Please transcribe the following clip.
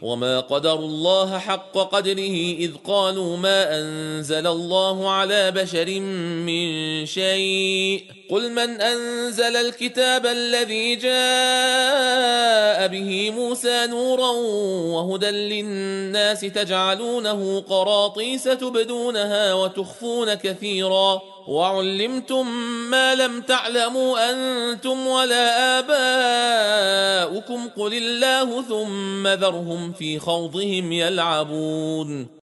وما قدروا الله حق قدره إذ قالوا ما أنزل الله على بشر من شيء قل من أنزل الكتاب الذي جاء به موسى نورا وهدى للناس تجعلونه قراطيس تبدونها وتخفون كثيرا وعلمتم ما لم تعلموا أنتم ولا آباؤكم قل الله ثم ذرهم في خوضهم يلعبون.